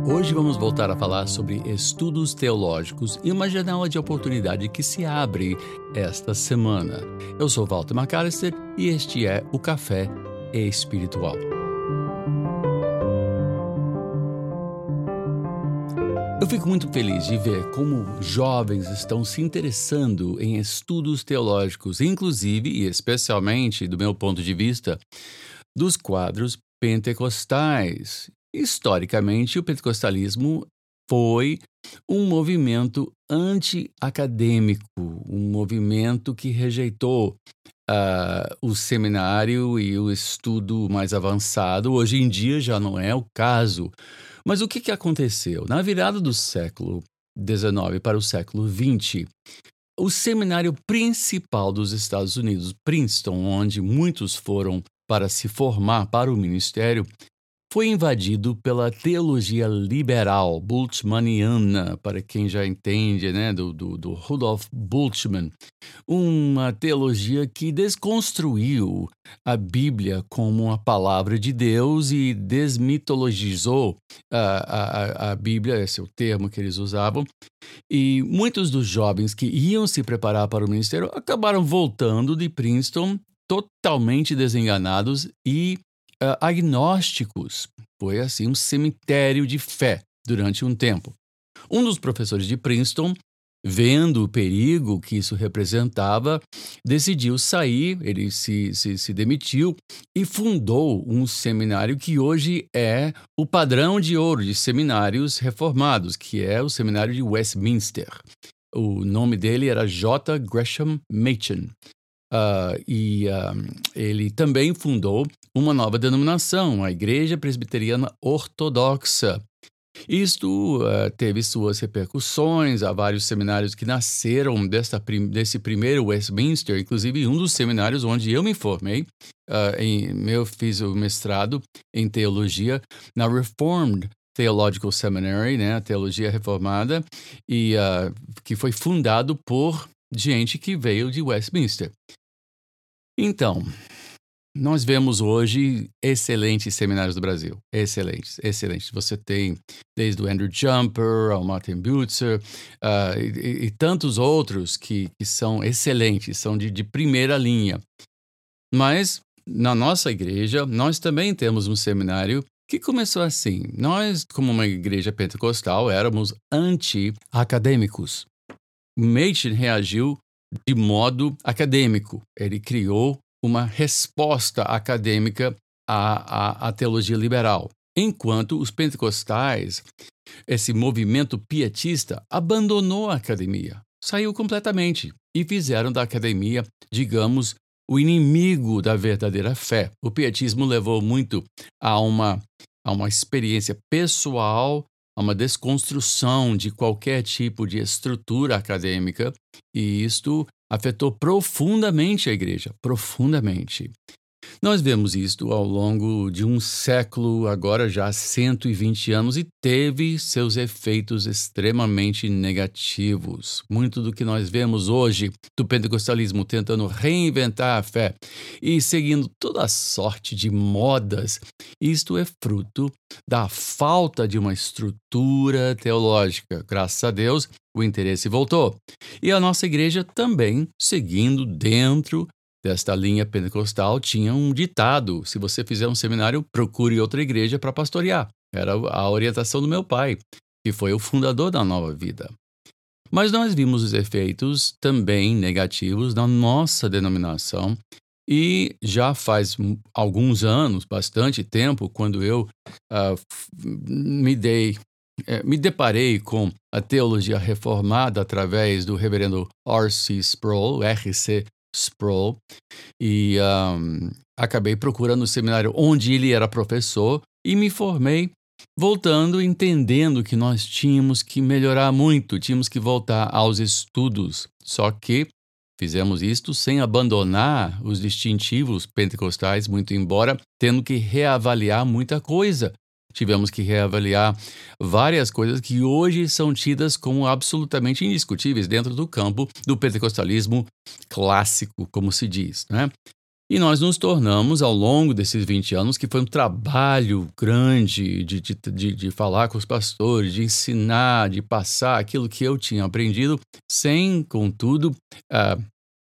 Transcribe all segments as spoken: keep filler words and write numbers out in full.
Hoje vamos voltar a falar sobre estudos teológicos e uma janela de oportunidade que se abre esta semana. Eu sou Walter McAllister e este é o Café Espiritual. Eu fico muito feliz de ver como jovens estão se interessando em estudos teológicos, inclusive e especialmente, do meu ponto de vista, dos quadros pentecostais. Historicamente, o pentecostalismo foi um movimento anti-acadêmico, um movimento que rejeitou uh, o seminário e o estudo mais avançado. Hoje em dia já não é o caso. Mas o que, que aconteceu? Na virada do século dezenove para o século vinte, o seminário principal dos Estados Unidos, Princeton, onde muitos foram para se formar para o ministério, foi invadido pela teologia liberal, bultmanniana, para quem já entende, né, do, do, do Rudolf Bultmann, uma teologia que desconstruiu a Bíblia como a palavra de Deus e desmitologizou a, a, a Bíblia, esse é o termo que eles usavam, e muitos dos jovens que iam se preparar para o ministério acabaram voltando de Princeton totalmente desenganados e Uh, agnósticos. Foi assim um cemitério de fé durante um tempo. Um dos professores de Princeton, vendo o perigo que isso representava, decidiu sair, ele se, se, se demitiu e fundou um seminário que hoje é o padrão de ouro de seminários reformados, que é o seminário de Westminster. O nome dele era J. Gresham Machen. Uh, e uh, ele também fundou uma nova denominação, a Igreja Presbiteriana Ortodoxa. Isto uh, teve suas repercussões, há vários seminários que nasceram desta prim- desse primeiro Westminster, inclusive um dos seminários onde eu me formei, uh, em, eu fiz o mestrado em teologia na Reformed Theological Seminary, né, a teologia reformada, e uh, que foi fundado por gente que veio de Westminster. Então, nós vemos hoje excelentes seminários do Brasil. Excelentes, excelentes. Você tem desde o Andrew Jumper ao Martin Butzer uh, e, e tantos outros que, que são excelentes, são de, de primeira linha. Mas, na nossa igreja, nós também temos um seminário que começou assim. Nós, como uma igreja pentecostal, éramos anti-acadêmicos. Machen reagiu de modo acadêmico. Ele criou uma resposta acadêmica à, à, à teologia liberal. Enquanto os pentecostais, esse movimento pietista, abandonou a academia, saiu completamente e fizeram da academia, digamos, o inimigo da verdadeira fé. O pietismo levou muito a uma, a uma experiência pessoal, a uma desconstrução de qualquer tipo de estrutura acadêmica, e isto afetou profundamente a igreja, profundamente. Nós vemos isto ao longo de um século, agora já há cento e vinte anos, e teve seus efeitos extremamente negativos. Muito do que nós vemos hoje do pentecostalismo tentando reinventar a fé e seguindo toda a sorte de modas, isto é fruto da falta de uma estrutura teológica. Graças a Deus, o interesse voltou. E a nossa igreja também, seguindo dentro desta linha pentecostal, tinha um ditado: se você fizer um seminário, procure outra igreja para pastorear. Era a orientação do meu pai, que foi o fundador da Nova Vida. Mas nós vimos os efeitos também negativos na nossa denominação, e já faz alguns anos, bastante tempo, quando eu uh, me dei, eh, me deparei com a teologia reformada através do reverendo R C Sproul, R C Sproul, e um, acabei procurando o seminário onde ele era professor e me formei, voltando, entendendo que nós tínhamos que melhorar muito, tínhamos que voltar aos estudos. Só que fizemos isto sem abandonar os distintivos pentecostais, muito embora tendo que reavaliar muita coisa. Tivemos que reavaliar várias coisas que hoje são tidas como absolutamente indiscutíveis dentro do campo do pentecostalismo clássico, como se diz, né? E nós nos tornamos, ao longo desses vinte anos, que foi um trabalho grande de, de, de, de falar com os pastores, de ensinar, de passar aquilo que eu tinha aprendido, sem, contudo, uh,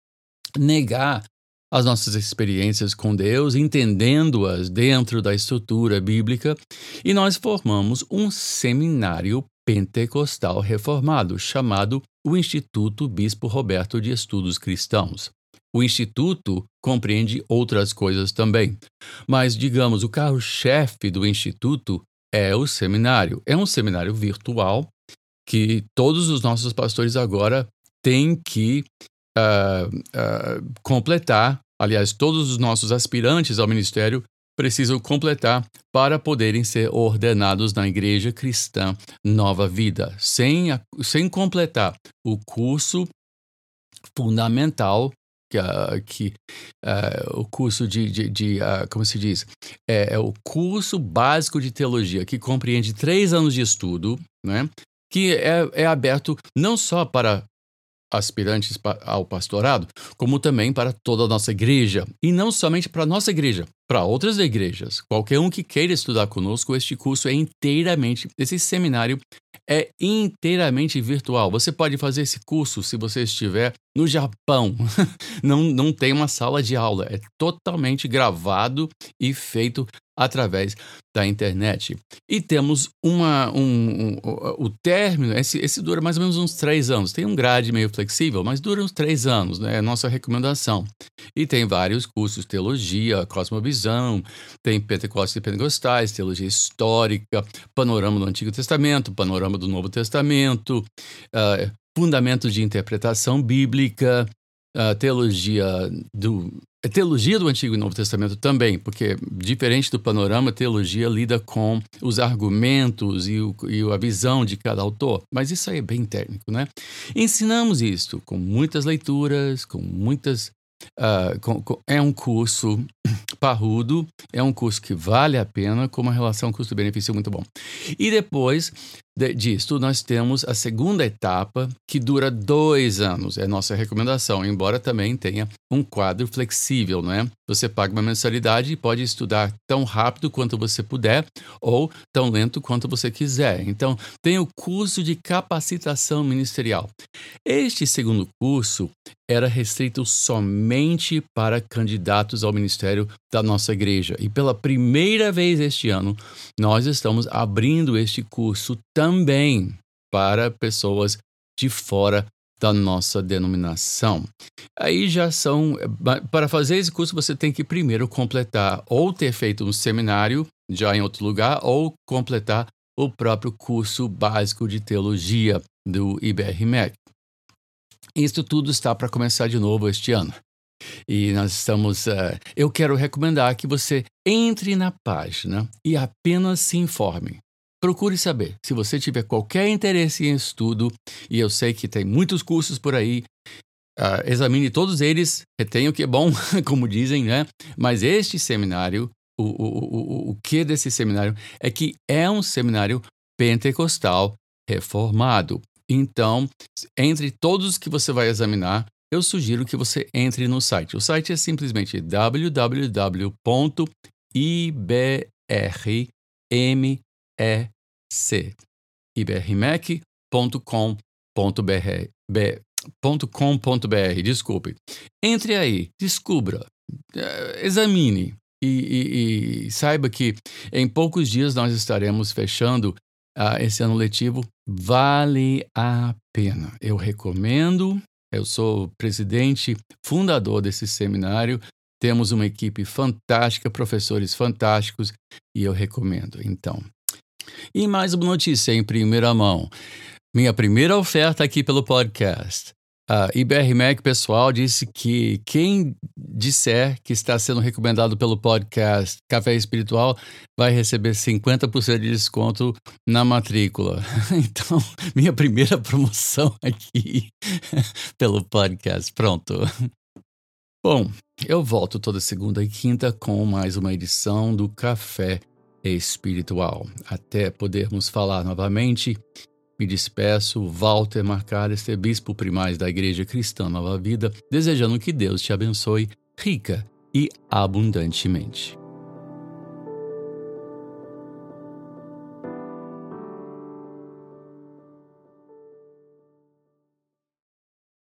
negar as nossas experiências com Deus, entendendo-as dentro da estrutura bíblica, e nós formamos um seminário pentecostal reformado, chamado o Instituto Bispo Roberto de Estudos Cristãos. O Instituto compreende outras coisas também, mas, digamos, o carro-chefe do Instituto é o seminário. É um seminário virtual que todos os nossos pastores agora têm que uh, uh, completar. Aliás, todos os nossos aspirantes ao ministério precisam completar para poderem ser ordenados na Igreja Cristã Nova Vida. Sem, sem completar o curso fundamental, que, uh, que uh, o curso de, de, de uh, como se diz, é, é o curso básico de teologia, que compreende três anos de estudo, né? Que é, é aberto não só para aspirantes ao pastorado, como também para toda a nossa igreja. E não somente para a nossa igreja, para outras igrejas. Qualquer um que queira estudar conosco, este curso é inteiramente, esse seminário é inteiramente virtual. Você pode fazer esse curso se você estiver no Japão. Não, não tem uma sala de aula, é totalmente gravado e feito através da internet. E temos uma, um, um, o término, esse, esse dura mais ou menos uns três anos. Tem um grade meio flexível, mas dura uns três anos, né? É a nossa recomendação. E tem vários cursos, teologia, cosmovisão, tem Pentecostes e Pentecostais, teologia histórica, panorama do Antigo Testamento, panorama do Novo Testamento, uh, fundamentos de interpretação bíblica, uh, teologia do Teologia do Antigo e Novo Testamento também, porque, diferente do panorama, a teologia lida com os argumentos e, o, e a visão de cada autor. Mas isso aí é bem técnico, né? Ensinamos isso com muitas leituras, com muitas... Uh, com, com, é um curso parrudo, é um curso que vale a pena, com uma relação custo-benefício muito bom. E depois de, disso, nós temos a segunda etapa, que dura dois anos. É nossa recomendação, embora também tenha um quadro flexível, né? Você paga uma mensalidade e pode estudar tão rápido quanto você puder ou tão lento quanto você quiser. Então, tem o curso de capacitação ministerial. Este segundo curso era restrito somente para candidatos ao ministério da nossa igreja. E pela primeira vez este ano, nós estamos abrindo este curso também para pessoas de fora da nossa denominação. Aí já são... Para fazer esse curso, você tem que primeiro completar ou ter feito um seminário já em outro lugar ou completar o próprio curso básico de teologia do I B R M E C. Isso tudo está para começar de novo este ano. E nós estamos... Uh, eu quero recomendar que você entre na página e apenas se informe. Procure saber. Se você tiver qualquer interesse em estudo, e eu sei que tem muitos cursos por aí, uh, examine todos eles, retenha o que é bom, como dizem, né? Mas este seminário, o, o, o, o que desse seminário é que é um seminário pentecostal reformado. Então, entre todos que você vai examinar, eu sugiro que você entre no site. O site é simplesmente w w w ponto i b r m e c ponto com ponto b r Desculpe. Entre aí, descubra, examine e, e, e saiba que em poucos dias nós estaremos fechando Uh, esse ano letivo. Vale a pena. Eu recomendo. Eu sou presidente, fundador desse seminário. Temos uma equipe fantástica, professores fantásticos e eu recomendo. Então, e mais uma notícia em primeira mão. Minha primeira oferta aqui pelo podcast. A I B R M E C pessoal disse que quem disser que está sendo recomendado pelo podcast Café Espiritual vai receber cinquenta por cento de desconto na matrícula. Então, minha primeira promoção aqui pelo podcast. Pronto. Bom, eu volto toda segunda e quinta com mais uma edição do Café Espiritual. Até podermos falar novamente. Me despeço, Walter Marcalister, bispo primaz da Igreja Cristã Nova Vida, desejando que Deus te abençoe rica e abundantemente.